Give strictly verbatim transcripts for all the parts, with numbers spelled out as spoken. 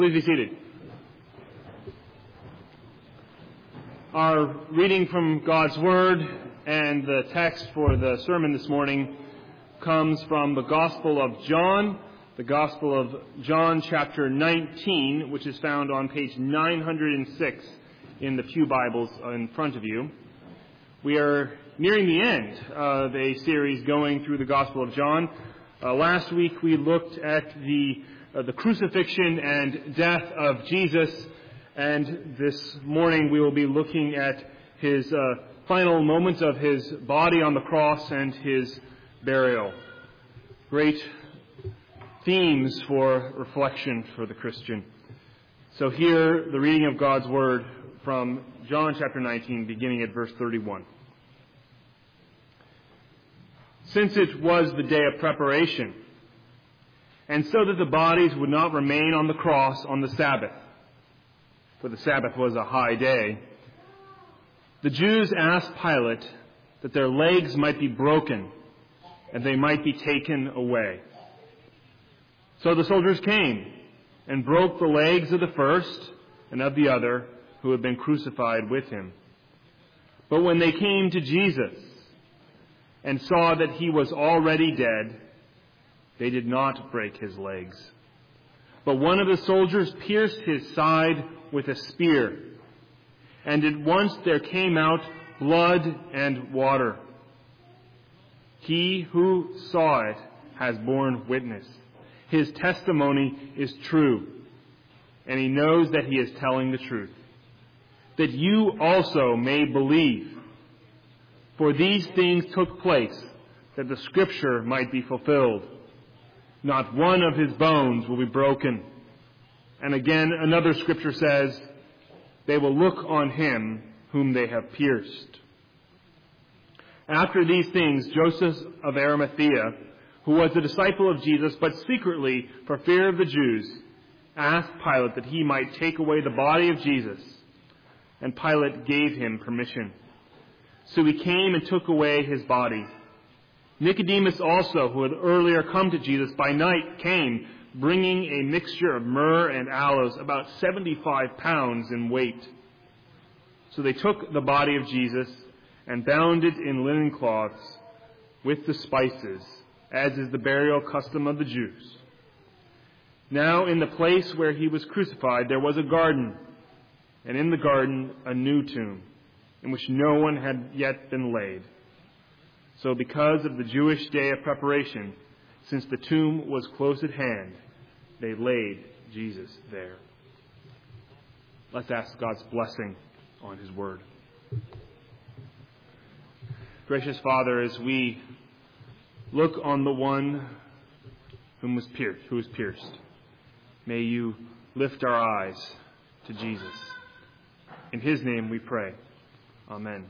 Please be seated. Our reading from God's Word and the text for the sermon this morning comes from the Gospel of John, the Gospel of John chapter nineteen, which is found on page nine hundred six in the Pew Bibles in front of you. We are nearing the end of a series going through the Gospel of John. Uh, last week we looked at the Uh, the crucifixion and death of Jesus, and this morning we will be looking at his uh, final moments of his body on the cross and his burial. Great themes for reflection for the Christian. So here, the reading of God's Word from John chapter nineteen, beginning at verse thirty-one. Since it was the day of preparation, and so that the bodies would not remain on the cross on the Sabbath, for the Sabbath was a high day, the Jews asked Pilate that their legs might be broken and they might be taken away. So the soldiers came and broke the legs of the first and of the other who had been crucified with him. But when they came to Jesus and saw that he was already dead, they did not break his legs. But one of the soldiers pierced his side with a spear, and at once there came out blood and water. He who saw it has borne witness. His testimony is true, and he knows that he is telling the truth, that you also may believe. For these things took place, that the scripture might be fulfilled. Not one of his bones will be broken. And again, another scripture says, they will look on him whom they have pierced. After these things, Joseph of Arimathea, who was a disciple of Jesus, but secretly for fear of the Jews, asked Pilate that he might take away the body of Jesus. And Pilate gave him permission. So he came and took away his body. Nicodemus also, who had earlier come to Jesus by night, came, bringing a mixture of myrrh and aloes, about seventy-five pounds in weight. So they took the body of Jesus and bound it in linen cloths with the spices, as is the burial custom of the Jews. Now in the place where he was crucified there was a garden, and in the garden a new tomb, in which no one had yet been laid. So because of the Jewish day of preparation, since the tomb was close at hand, they laid Jesus there. Let's ask God's blessing on his word. Gracious Father, as we look on the one whom was pierced, who was pierced, may you lift our eyes to Jesus. In his name we pray. Amen.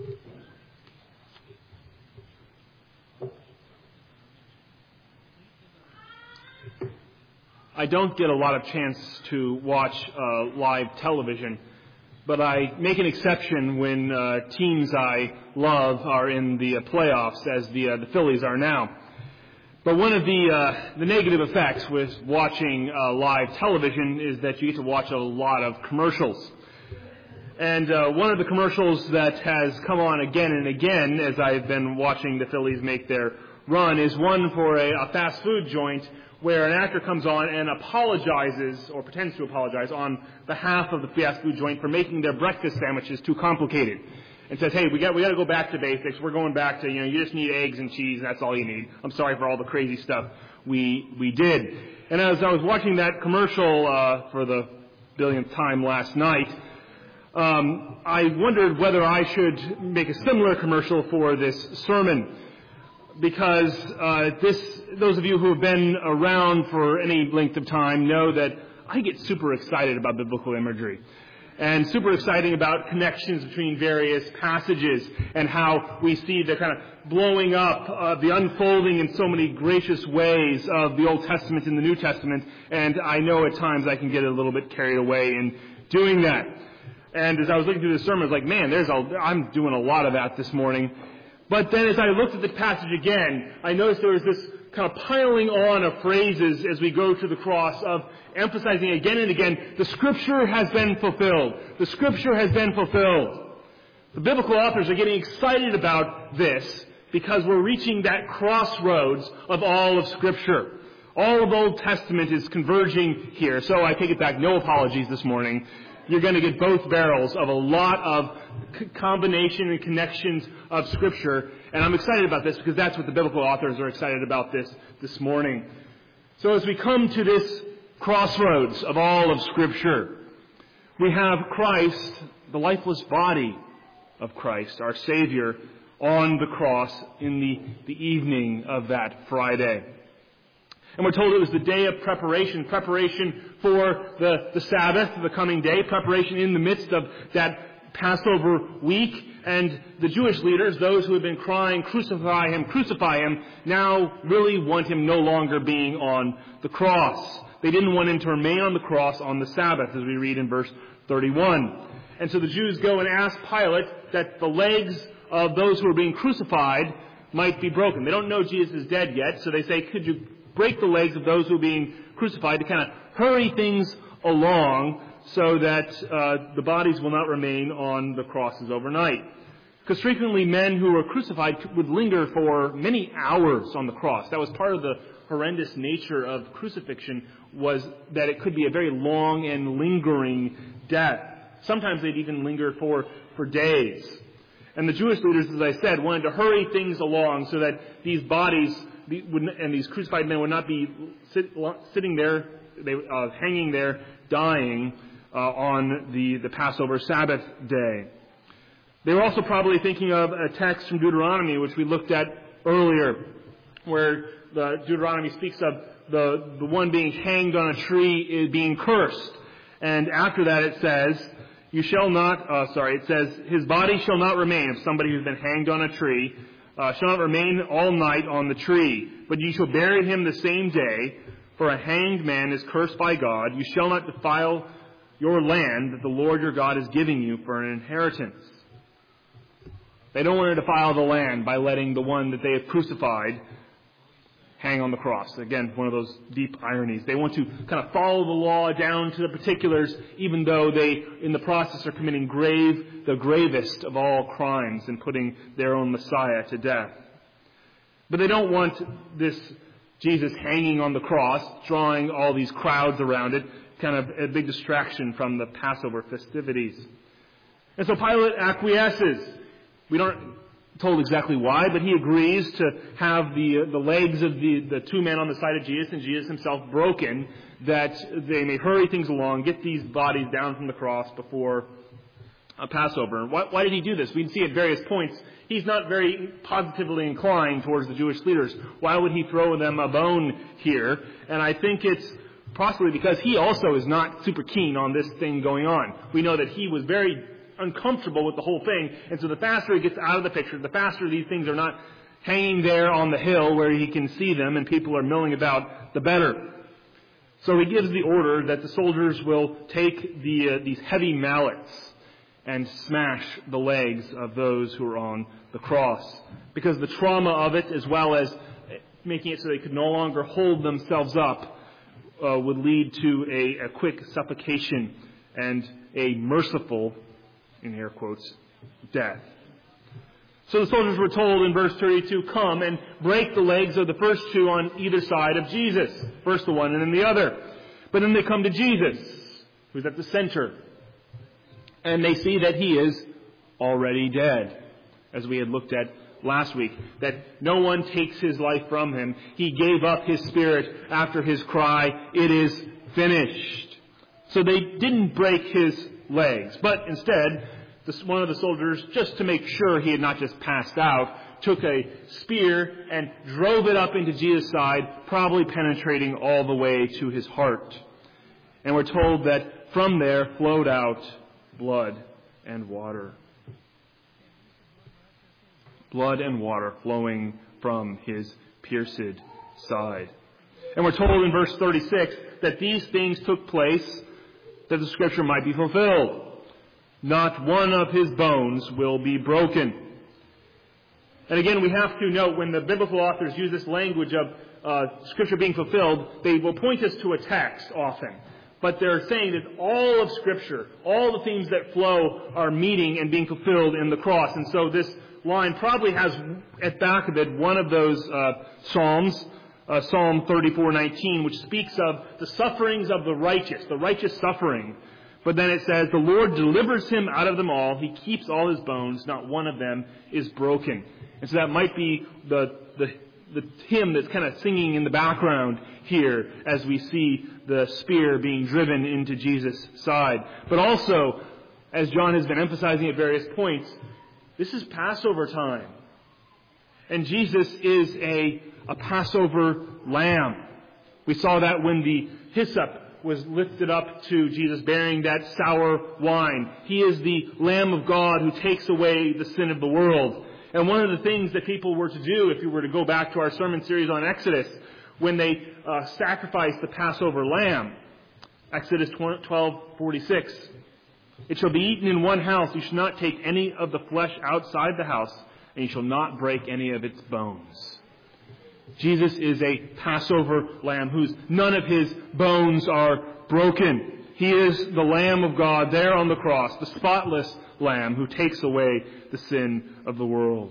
I don't get a lot of chance to watch uh, live television, but I make an exception when uh, teams I love are in the uh, playoffs, as the uh, the Phillies are now. But one of the uh, the negative effects with watching uh, live television is that you get to watch a lot of commercials. And uh, one of the commercials that has come on again and again as I've been watching the Phillies make their run is one for a, a fast food joint, where an actor comes on and apologizes, or pretends to apologize, on behalf of the fast food joint for making their breakfast sandwiches too complicated. And says, hey, we got we got to go back to basics. We're going back to, you know, you just need eggs and cheese, and that's all you need. I'm sorry for all the crazy stuff we we did. And as I was watching that commercial uh, for the billionth time last night, um, I wondered whether I should make a similar commercial for this sermon. Because uh, this, those of you who have been around for any length of time know that I get super excited about biblical imagery, and super exciting about connections between various passages and how we see the kind of blowing up, uh, the unfolding in so many gracious ways of the Old Testament and the New Testament. And I know at times I can get a little bit carried away in doing that. And as I was looking through the sermon, I was like, man, there's a, I'm doing a lot of that this morning. But then as I looked at the passage again, I noticed there was this kind of piling on of phrases as we go to the cross, of emphasizing again and again, the Scripture has been fulfilled. The Scripture has been fulfilled. The biblical authors are getting excited about this because we're reaching that crossroads of all of Scripture. All of Old Testament is converging here. So I take it back, no apologies this morning. You're going to get both barrels of a lot of c- combination and connections of Scripture. And I'm excited about this because that's what the biblical authors are excited about this this morning. So as we come to this crossroads of all of Scripture, we have Christ, the lifeless body of Christ, our Savior, on the cross in the, the evening of that Friday. And we're told it was the day of preparation, preparation for the, the Sabbath, the coming day, preparation in the midst of that Passover week. And the Jewish leaders, those who had been crying, crucify him, crucify him, now really want him no longer being on the cross. They didn't want him to remain on the cross on the Sabbath, as we read in verse thirty-one. And so the Jews go and ask Pilate that the legs of those who are being crucified might be broken. They don't know Jesus is dead yet, so they say, could you break the legs of those who are being crucified to kind of hurry things along so that uh, the bodies will not remain on the crosses overnight. Because frequently men who were crucified would linger for many hours on the cross. That was part of the horrendous nature of crucifixion, was that it could be a very long and lingering death. Sometimes they'd even linger for, for days. And the Jewish leaders, as I said, wanted to hurry things along so that these bodies and these crucified men would not be sit, sitting there, they, uh, hanging there, dying uh, on the, the Passover Sabbath day. They were also probably thinking of a text from Deuteronomy, which we looked at earlier, where the Deuteronomy speaks of the, the one being hanged on a tree being cursed. And after that it says, you shall not, uh, sorry, it says, his body shall not remain, if somebody who's been hanged on a tree, Uh, shall not remain all night on the tree, but ye shall bury him the same day, for a hanged man is cursed by God. You shall not defile your land that the Lord your God is giving you for an inheritance. They don't want to defile the land by letting the one that they have crucified hang on the cross. Again, one of those deep ironies. They want to kind of follow the law down to the particulars, even though they, in the process, are committing grave, the gravest of all crimes and putting their own Messiah to death. But they don't want this Jesus hanging on the cross, drawing all these crowds around it, kind of a big distraction from the Passover festivities. And so Pilate acquiesces. We don't told exactly why, but he agrees to have the uh, the legs of the, the two men on the side of Jesus and Jesus himself broken, that they may hurry things along, get these bodies down from the cross before uh, Passover. Why, why did he do this? We can see at various points he's not very positively inclined towards the Jewish leaders. Why would he throw them a bone here? And I think it's possibly because he also is not super keen on this thing going on. We know that he was very uncomfortable with the whole thing, and so the faster he gets out of the picture, the faster these things are not hanging there on the hill where he can see them and people are milling about, the better. So he gives the order that the soldiers will take the uh, these heavy mallets and smash the legs of those who are on the cross, because the trauma of it, as well as making it so they could no longer hold themselves up, uh, would lead to a, a quick suffocation and a merciful, in air quotes, death. So the soldiers were told in verse thirty-two, come and break the legs of the first two on either side of Jesus. First the one and then the other. But then they come to Jesus, who's at the center. And they see that he is already dead, as we had looked at last week. That no one takes his life from him. He gave up his spirit after his cry, it is finished. So they didn't break his legs, but instead, this, one of the soldiers, just to make sure he had not just passed out, took a spear and drove it up into Jesus' side, probably penetrating all the way to his heart. And we're told that from there flowed out blood and water. Blood and water flowing from his pierced side. And we're told in verse thirty-six that these things took place that the Scripture might be fulfilled. Not one of his bones will be broken. And again, we have to note, when the biblical authors use this language of uh, Scripture being fulfilled, they will point us to a text often. But they're saying that all of Scripture, all the themes that flow are meeting and being fulfilled in the cross. And so this line probably has at back of it one of those uh, Psalms, uh, Psalm thirty-four nineteen, which speaks of the sufferings of the righteous, the righteous suffering. But then it says, the Lord delivers him out of them all. He keeps all his bones. Not one of them is broken. And so that might be the, the, the hymn that's kind of singing in the background here as we see the spear being driven into Jesus' side. But also, as John has been emphasizing at various points, this is Passover time. And Jesus is a, a Passover lamb. We saw that when the hyssop was lifted up to Jesus bearing that sour wine. He is the Lamb of God who takes away the sin of the world. And one of the things that people were to do, if you were to go back to our sermon series on Exodus, when they uh, sacrificed the Passover lamb, Exodus twelve forty-six, it shall be eaten in one house. You shall not take any of the flesh outside the house, and you shall not break any of its bones. Jesus is a Passover lamb whose none of his bones are broken. He is the Lamb of God there on the cross, the spotless Lamb who takes away the sin of the world.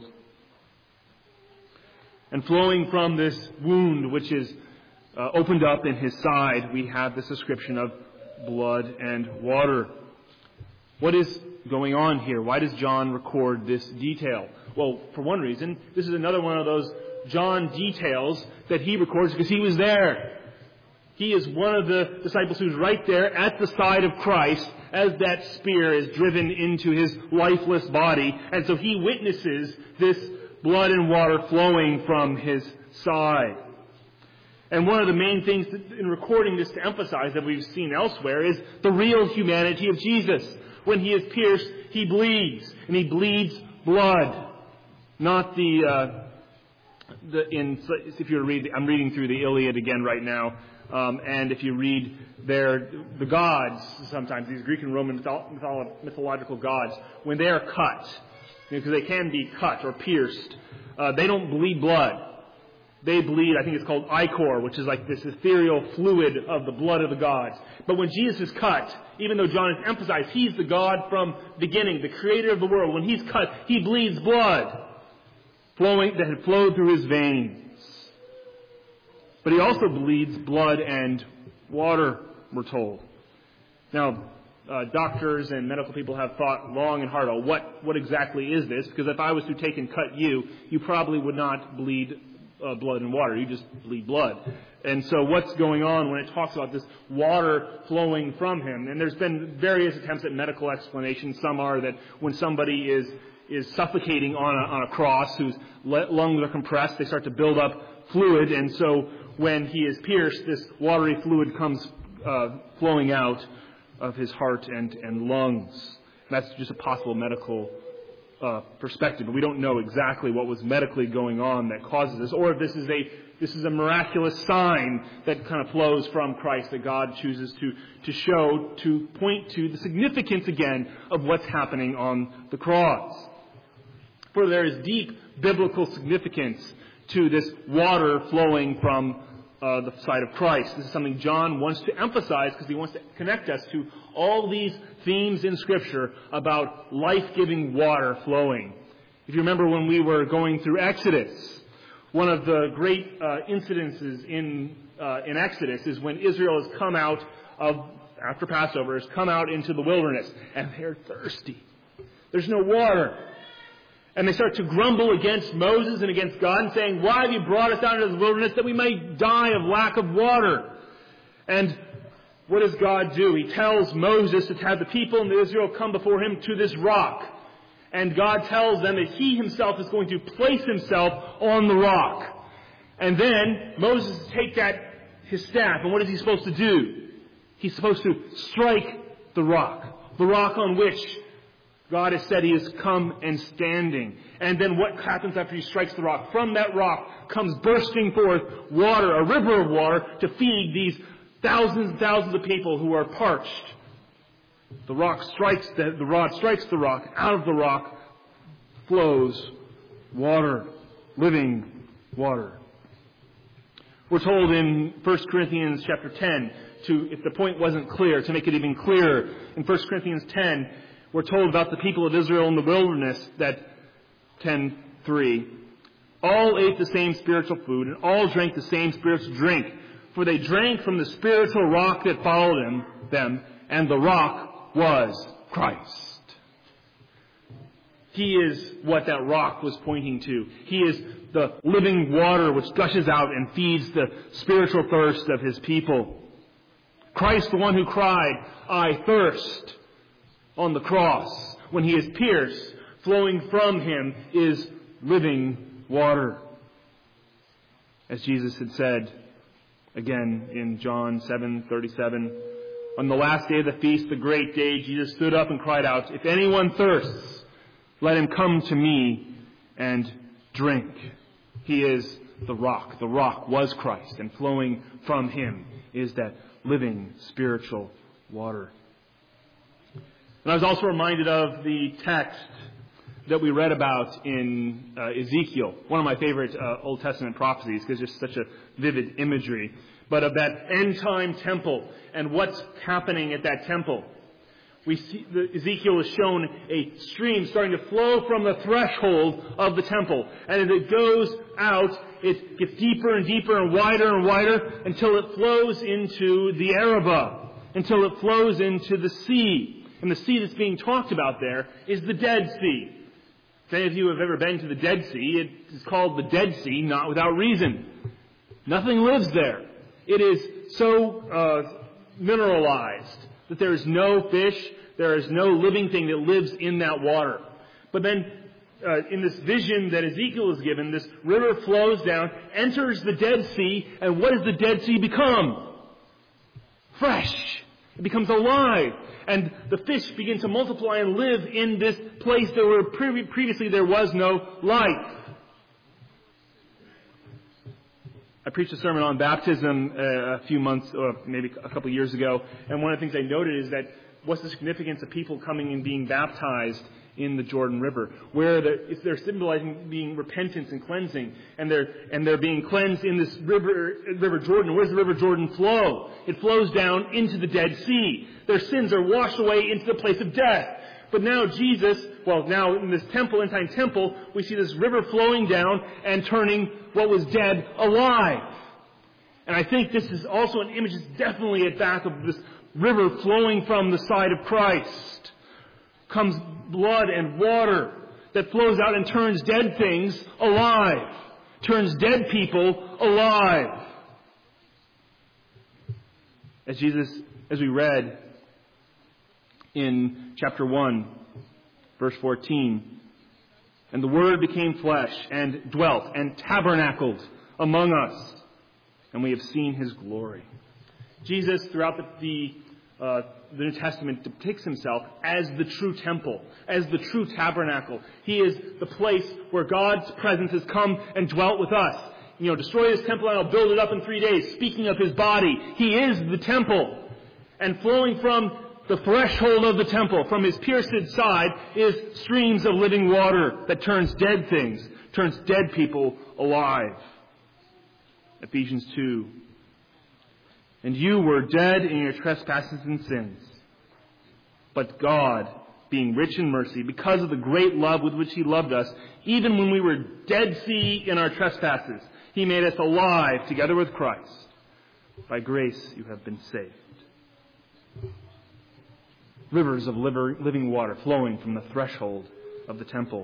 And flowing from this wound which is uh, opened up in his side, we have this description of blood and water. What is going on here? Why does John record this detail? Well, for one reason, this is another one of those John details that he records because he was there. He is one of the disciples who's right there at the side of Christ as that spear is driven into his lifeless body. And so he witnesses this blood and water flowing from his side. And one of the main things in recording this to emphasize that we've seen elsewhere is the real humanity of Jesus. When he is pierced, he bleeds. And he bleeds blood. Not the... Uh, The, in, if you read, I'm reading through the Iliad again right now, um, and if you read there, the gods, sometimes these Greek and Roman mytholo- mythological gods, when they are cut, because you know, they can be cut or pierced, uh, they don't bleed blood. They bleed, I think it's called ichor, which is like this ethereal fluid of the blood of the gods. But when Jesus is cut, even though John has emphasized he's the God from beginning, the creator of the world, when he's cut, he bleeds blood. Flowing, that had flowed through his veins. But he also bleeds blood and water, we're told. Now, uh, doctors and medical people have thought long and hard, oh, what, what exactly is this? Because if I was to take and cut you, you probably would not bleed uh, blood and water. You just bleed blood. And so what's going on when it talks about this water flowing from him? And there's been various attempts at medical explanations. Some are that when somebody is is suffocating on a, on a cross, whose lungs are compressed, they start to build up fluid, and so when he is pierced, this watery fluid comes uh, flowing out of his heart and, and lungs. That's just a possible medical uh, perspective, but we don't know exactly what was medically going on that causes this, or if this is a this is a miraculous sign that kind of flows from Christ that God chooses to to show, to point to the significance again of what's happening on the cross. For there is deep biblical significance to this water flowing from uh, the side of Christ. This is something John wants to emphasize because he wants to connect us to all these themes in Scripture about life-giving water flowing. If you remember when we were going through Exodus, one of the great uh, incidences in uh, in Exodus is when Israel has come out of, after Passover, has come out into the wilderness, and they're thirsty. There's no water. And they start to grumble against Moses and against God and saying, why have you brought us out into the wilderness that we may die of lack of water? And what does God do? He tells Moses to have the people in Israel come before him to this rock. And God tells them that he himself is going to place himself on the rock. And then Moses take that, his staff, and what is he supposed to do? He's supposed to strike the rock. The rock on which God has said he has come and standing. And then what happens after he strikes the rock? From that rock comes bursting forth water, a river of water, to feed these thousands and thousands of people who are parched. The rock strikes, the, the rod strikes the rock. Out of the rock flows water, living water. We're told in First Corinthians chapter ten, to, if the point wasn't clear, to make it even clearer, in First Corinthians ten, we're told about the people of Israel in the wilderness that ten three, all ate the same spiritual food and all drank the same spiritual drink, for they drank from the spiritual rock that followed them, them and the rock was Christ. He is what that rock was pointing to. He is the living water which gushes out and feeds the spiritual thirst of His people. Christ, the one who cried, "I thirst," on the cross, when He is pierced, flowing from Him is living water. As Jesus had said, again in John seven thirty-seven, on the last day of the feast, the great day, Jesus stood up and cried out, "If anyone thirsts, let him come to me and drink." He is the rock. The rock was Christ, and flowing from Him is that living spiritual water. And I was also reminded of the text that we read about in uh, Ezekiel, one of my favorite uh, Old Testament prophecies, because there's such a vivid imagery, but of that end-time temple and what's happening at that temple. We see the, Ezekiel is shown a stream starting to flow from the threshold of the temple. And as it goes out, it gets deeper and deeper and wider and wider until it flows into the Arabah, until it flows into the sea. And the sea that's being talked about there is the Dead Sea. If any of you have ever been to the Dead Sea, it is called the Dead Sea, not without reason. Nothing lives there. It is so uh, mineralized that there is no fish, there is no living thing that lives in that water. But then, uh, in this vision that Ezekiel is given, this river flows down, enters the Dead Sea, and what does the Dead Sea become? Fresh. It becomes alive. And the fish begin to multiply and live in this place that where pre- previously there was no life. I preached a sermon on baptism uh, a few months, or maybe a couple of years ago, and one of the things I noted is that what's the significance of people coming and being baptized in the Jordan River, where the, if they're symbolizing being repentance and cleansing, and they're and they're being cleansed in this river, River Jordan. Where does the River Jordan flow? It flows down into the Dead Sea. Their sins are washed away into the place of death. But now Jesus, well, now in this temple, end-time temple, we see this river flowing down and turning what was dead alive. And I think this is also an image that's definitely at back of this river flowing from the side of Christ. Comes blood and water that flows out and turns dead things alive. Turns dead people alive. As Jesus, as we read in chapter one, verse fourteen, and the Word became flesh and dwelt and tabernacled among us, and we have seen His glory. Jesus, throughout the, the, uh, the New Testament, depicts Himself as the true temple, as the true tabernacle. He is the place where God's presence has come and dwelt with us. You know, destroy this temple and I'll build it up in three days. Speaking of His body, He is the temple. And flowing from the threshold of the temple, from His pierced side, is streams of living water that turns dead things, turns dead people alive. Ephesians two. And you were dead in your trespasses and sins. But God, being rich in mercy, because of the great love with which He loved us, even when we were dead sea in our trespasses, He made us alive together with Christ. By grace you have been saved. Rivers of living water flowing from the threshold of the temple.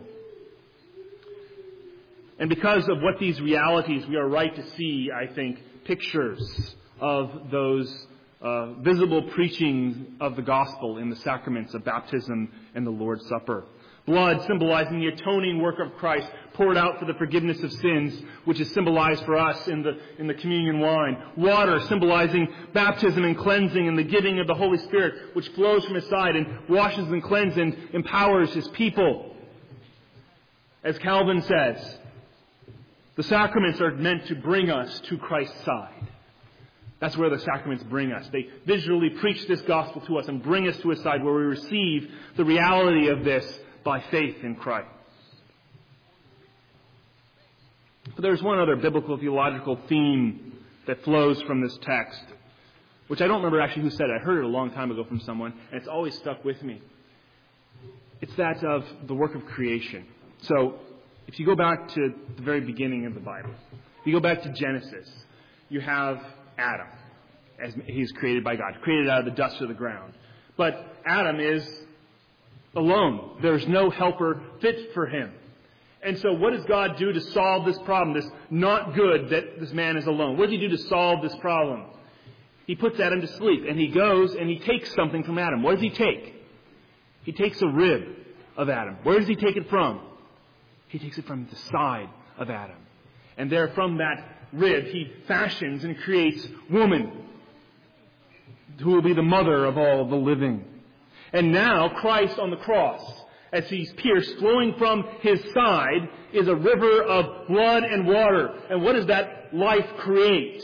And because of what these realities, we are right to see, I think, pictures of those uh, visible preaching of the gospel in the sacraments of baptism and the Lord's Supper. Blood symbolizing the atoning work of Christ poured out for the forgiveness of sins, which is symbolized for us in the in the communion wine. Water symbolizing baptism and cleansing and the giving of the Holy Spirit, which flows from His side and washes and cleanses and empowers His people. As Calvin says, the sacraments are meant to bring us to Christ's side. That's where the sacraments bring us. They visually preach this gospel to us and bring us to His side, where we receive the reality of this by faith in Christ. But there's one other biblical theological theme that flows from this text, which I don't remember actually who said it. I heard it a long time ago from someone, and it's always stuck with me. It's that of the work of creation. So, if you go back to the very beginning of the Bible, if you go back to Genesis, you have Adam, as he's created by God, created out of the dust of the ground. But Adam is alone. There's no helper fit for him. And so what does God do to solve this problem, this not good that this man is alone? What does he do to solve this problem? He puts Adam to sleep, and he goes and he takes something from Adam. What does he take? He takes a rib of Adam. Where does he take it from? He takes it from the side of Adam. And there from that rib he fashions and creates woman, who will be the mother of all the living. And now Christ on the cross, as he's pierced, flowing from his side, is a river of blood and water. And what does that life create?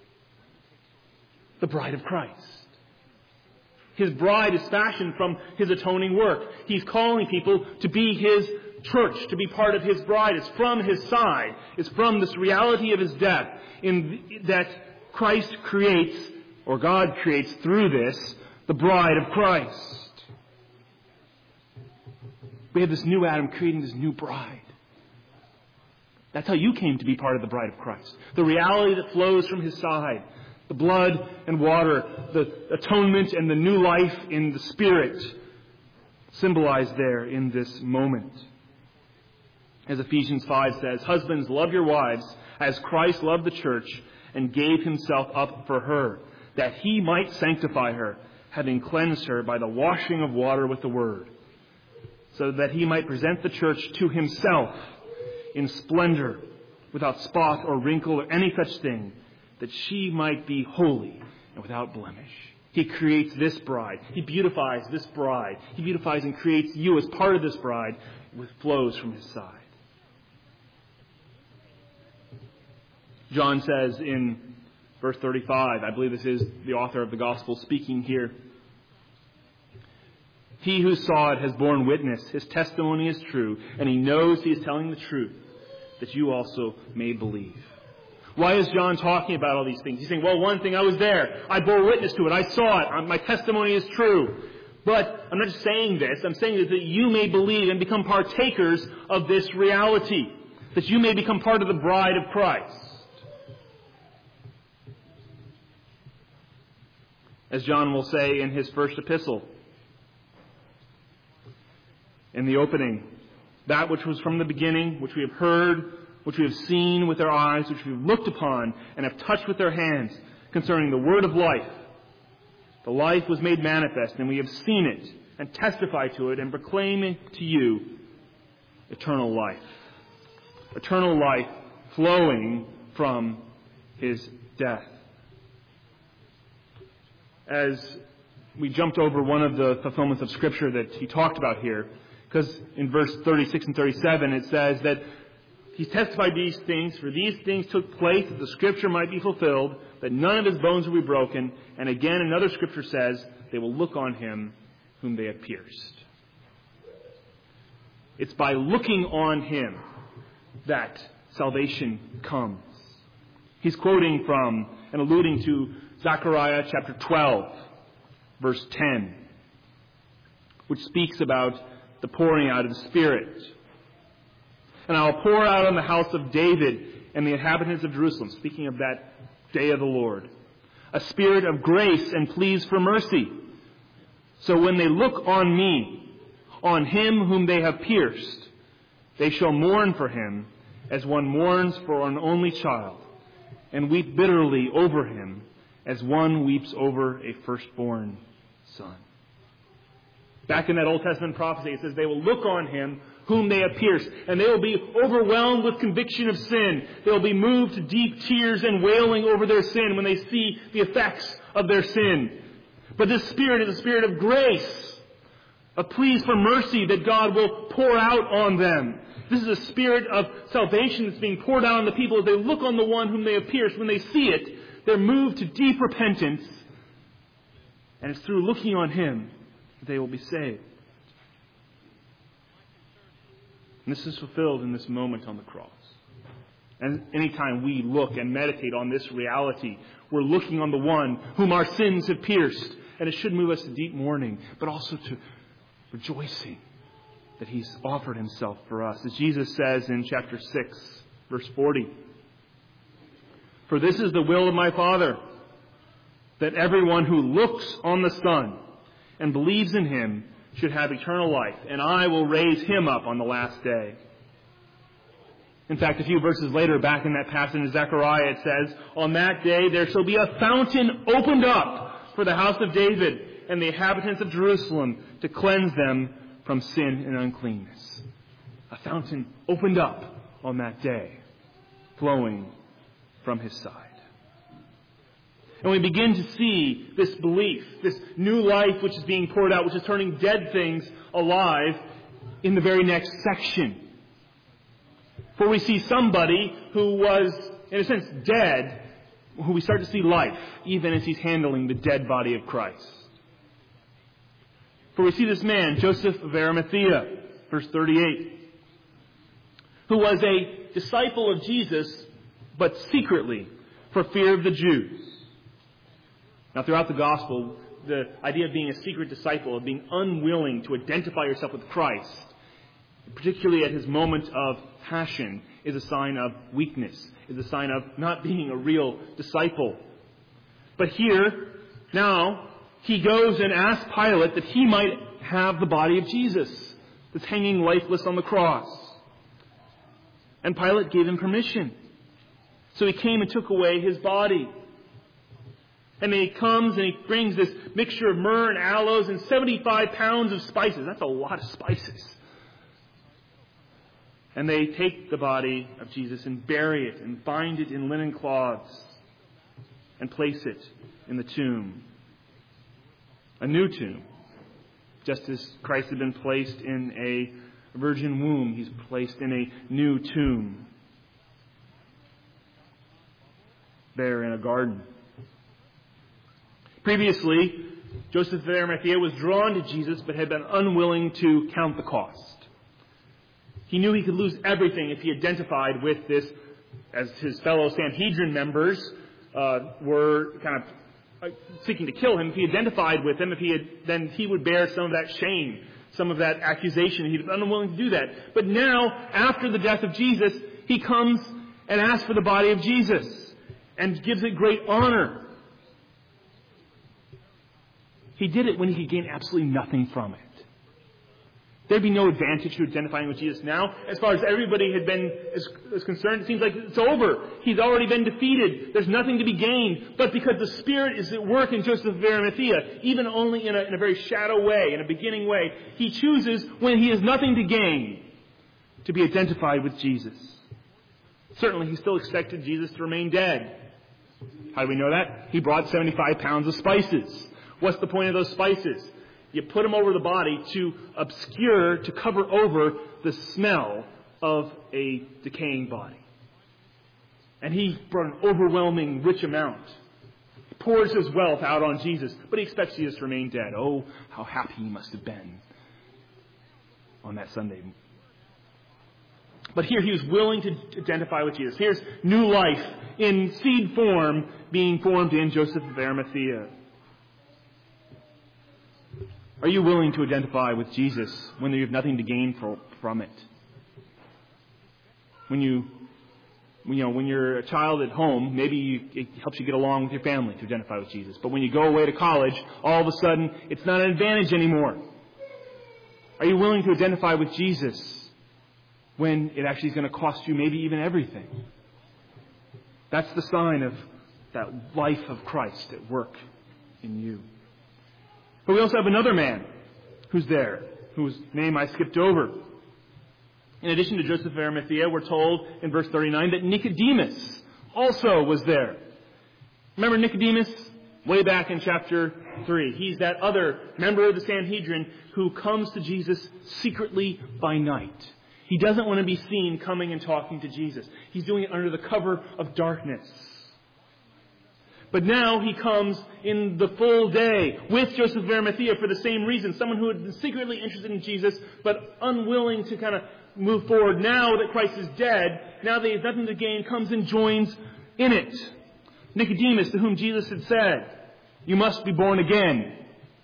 The bride of Christ. His bride is fashioned from his atoning work. He's calling people to be his church, to be part of his bride. It's from his side. It's from this reality of his death in that Christ creates, or God creates through this, the bride of Christ. We have this new Adam creating this new bride. That's how you came to be part of the bride of Christ. The reality that flows from his side. The blood and water, the atonement and the new life in the Spirit symbolized there in this moment. As Ephesians five says, husbands, love your wives as Christ loved the church and gave himself up for her, that he might sanctify her, having cleansed her by the washing of water with the word, so that he might present the church to himself in splendor, without spot or wrinkle or any such thing, that she might be holy and without blemish. He creates this bride. He beautifies this bride. He beautifies and creates you as part of this bride, with flows from his side. John says in verse thirty-five, I believe this is the author of the gospel speaking here, he who saw it has borne witness. His testimony is true, and he knows he is telling the truth, that you also may believe. Why is John talking about all these things? He's saying, well, one thing, I was there. I bore witness to it. I saw it. My testimony is true. But I'm not just saying this. I'm saying this that you may believe and become partakers of this reality. That you may become part of the bride of Christ. As John will say in his first epistle, in the opening, that which was from the beginning, which we have heard, which we have seen with our eyes, which we have looked upon and have touched with our hands, concerning the word of life. The life was made manifest, and we have seen it, and testify to it, and proclaim it to you, eternal life. Eternal life flowing from his death. As we jumped over one of the fulfillments of Scripture that he talked about here, because in verse thirty-six and thirty-seven it says that he testified these things, for these things took place that the Scripture might be fulfilled, that none of his bones will be broken. And again, another Scripture says, they will look on him whom they have pierced. It's by looking on him that salvation comes. He's quoting from and alluding to Zechariah chapter twelve, verse ten, which speaks about the pouring out of the Spirit. And I will pour out on the house of David and the inhabitants of Jerusalem, speaking of that day of the Lord, a spirit of grace and pleas for mercy. So when they look on me, on him whom they have pierced, they shall mourn for him as one mourns for an only child, and weep bitterly over him as one weeps over a firstborn son. Back in that Old Testament prophecy, it says they will look on him whom they have pierced, and they will be overwhelmed with conviction of sin. They will be moved to deep tears and wailing over their sin when they see the effects of their sin. But this Spirit is a spirit of grace, a pleas for mercy that God will pour out on them. This is a spirit of salvation that's being poured out on the people as they look on the one whom they have pierced. When they see it, they're moved to deep repentance, and it's through looking on him that they will be saved. And this is fulfilled in this moment on the cross. And anytime we look and meditate on this reality, we're looking on the one whom our sins have pierced. And it should move us to deep mourning, but also to rejoicing that He's offered Himself for us. As Jesus says in chapter six, verse forty, "For this is the will of my Father, that everyone who looks on the Son and believes in Him should have eternal life, and I will raise him up on the last day." In fact, a few verses later, back in that passage in Zechariah, it says, "On that day there shall be a fountain opened up for the house of David and the inhabitants of Jerusalem to cleanse them from sin and uncleanness." A fountain opened up on that day, flowing from His side. And we begin to see this belief, this new life which is being poured out, which is turning dead things alive in the very next section. For we see somebody who was, in a sense, dead, who we start to see life, even as he's handling the dead body of Christ. For we see this man, Joseph of Arimathea, verse thirty-eight, who was a disciple of Jesus, but secretly, for fear of the Jews. Now, throughout the gospel, the idea of being a secret disciple, of being unwilling to identify yourself with Christ, particularly at His moment of passion, is a sign of weakness, is a sign of not being a real disciple. But here, now, he goes and asks Pilate that he might have the body of Jesus that's hanging lifeless on the cross. And Pilate gave him permission. So he came and took away his body. And then he comes and he brings this mixture of myrrh and aloes and seventy-five pounds of spices. That's a lot of spices. And they take the body of Jesus and bury it and bind it in linen cloths and place it in the tomb. A new tomb. Just as Christ had been placed in a virgin womb, He's placed in a new tomb. There in a garden. Previously, Joseph of Arimathea was drawn to Jesus but had been unwilling to count the cost. He knew he could lose everything if he identified with this, as his fellow Sanhedrin members uh, were kind of seeking to kill him. If he identified with them, if he had, then he would bear some of that shame, some of that accusation. He was unwilling to do that. But now, after the death of Jesus, he comes and asks for the body of Jesus and gives it great honor. He did it when he could gain absolutely nothing from it. There'd be no advantage to identifying with Jesus now. As far as everybody had been is, is concerned, it seems like it's over. He's already been defeated. There's nothing to be gained. But because the Spirit is at work in Joseph of Arimathea, even only in a, in a very shadow way, in a beginning way, he chooses, when he has nothing to gain, to be identified with Jesus. Certainly, he still expected Jesus to remain dead. How do we know that? He brought seventy-five pounds of spices. What's the point of those spices? You put them over the body to obscure, to cover over the smell of a decaying body. And he brought an overwhelming, rich amount. He pours his wealth out on Jesus, but he expects Jesus to remain dead. Oh, how happy he must have been on that Sunday. But here he was willing to identify with Jesus. Here's new life in seed form being formed in Joseph of Arimathea. Are you willing to identify with Jesus when you have nothing to gain for, from it? When you, you know, when you're a child at home, maybe you, it helps you get along with your family to identify with Jesus. But when you go away to college, all of a sudden, it's not an advantage anymore. Are you willing to identify with Jesus when it actually is going to cost you maybe even everything? That's the sign of that life of Christ at work in you. But we also have another man who's there, whose name I skipped over. In addition to Joseph of Arimathea, we're told in verse thirty-nine that Nicodemus also was there. Remember Nicodemus? Way back in chapter three. He's that other member of the Sanhedrin who comes to Jesus secretly by night. He doesn't want to be seen coming and talking to Jesus. He's doing it under the cover of darkness. But now he comes in the full day with Joseph of Arimathea for the same reason. Someone who had been secretly interested in Jesus, but unwilling to kind of move forward now that Christ is dead, now that he has nothing to gain, comes and joins in it. Nicodemus, to whom Jesus had said, "You must be born again."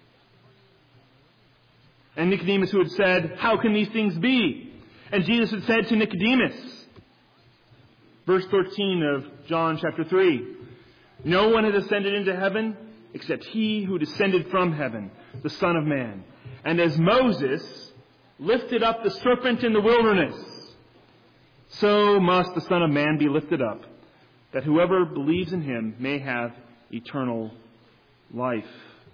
And Nicodemus who had said, "How can these things be?" And Jesus had said to Nicodemus, verse thirteen of John chapter three, "No one has ascended into heaven except he who descended from heaven, the Son of Man. And as Moses lifted up the serpent in the wilderness, so must the Son of Man be lifted up, that whoever believes in him may have eternal life."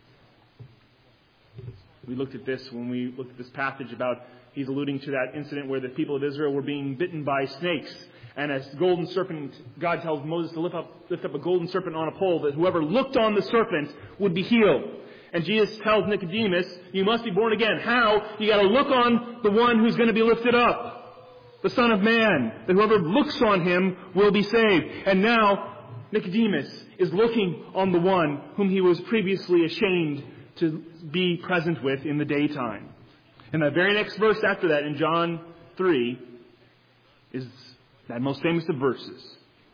We looked at this when we looked at this passage about, he's alluding to that incident where the people of Israel were being bitten by snakes. And as golden serpent, God tells Moses to lift up, lift up a golden serpent on a pole, that whoever looked on the serpent would be healed. And Jesus tells Nicodemus, you must be born again. How? You got to look on the one who's going to be lifted up, the Son of Man, that whoever looks on him will be saved. And now Nicodemus is looking on the one whom he was previously ashamed to be present with in the daytime. And the very next verse after that, in John three, is that most famous of verses.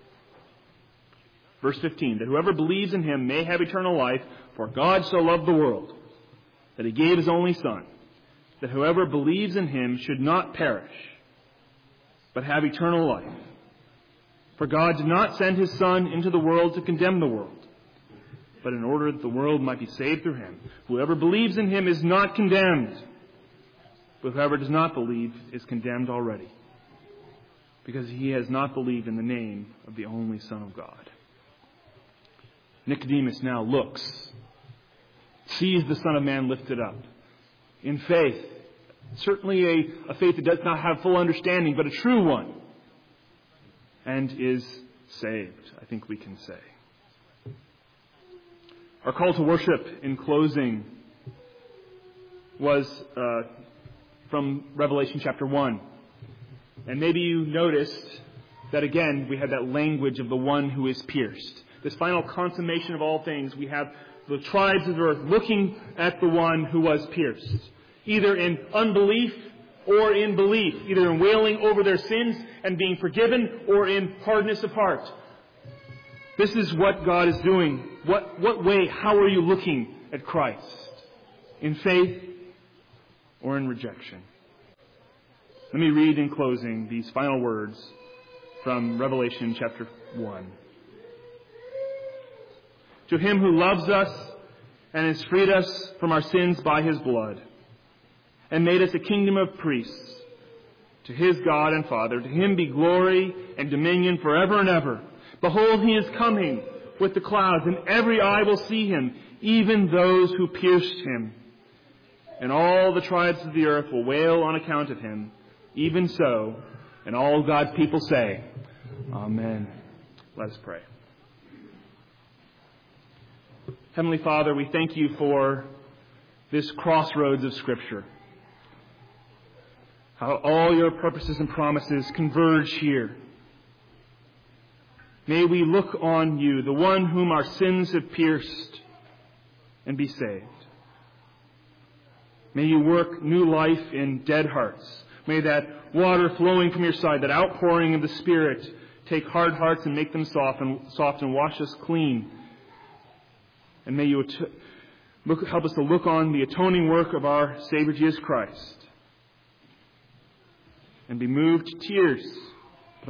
Verse fifteen, that whoever believes in him may have eternal life, for God so loved the world, that he gave his only Son, that whoever believes in him should not perish, but have eternal life. For God did not send his Son into the world to condemn the world, but in order that the world might be saved through him. Whoever believes in him is not condemned, but whoever does not believe is condemned already, because he has not believed in the name of the only Son of God. Nicodemus now looks, sees the Son of Man lifted up in faith. Certainly a, a faith that does not have full understanding, but a true one. And is saved, I think we can say. Our call to worship in closing was uh, from Revelation chapter one. And maybe you noticed that again we had that language of the one who is pierced. This final consummation of all things, we have the tribes of the earth looking at the one who was pierced, either in unbelief or in belief, either in wailing over their sins and being forgiven, or in hardness of heart. This is what God is doing. What, what way, how are you looking at Christ? In faith or in rejection? Let me read in closing these final words from Revelation chapter one. To him who loves us and has freed us from our sins by his blood, and made us a kingdom of priests, to his God and Father, to him be glory and dominion forever and ever. Behold, he is coming with the clouds, and every eye will see him, even those who pierced him. And all the tribes of the earth will wail on account of him. Even so, and all God's people say, Amen. Let us pray. Heavenly Father, we thank you for this crossroads of Scripture. How all your purposes and promises converge here. May we look on you, the one whom our sins have pierced, and be saved. May you work new life in dead hearts. May that water flowing from your side, that outpouring of the Spirit, take hard hearts and make them soft and, soft and wash us clean. And may you at- look, help us to look on the atoning work of our Savior Jesus Christ and be moved to tears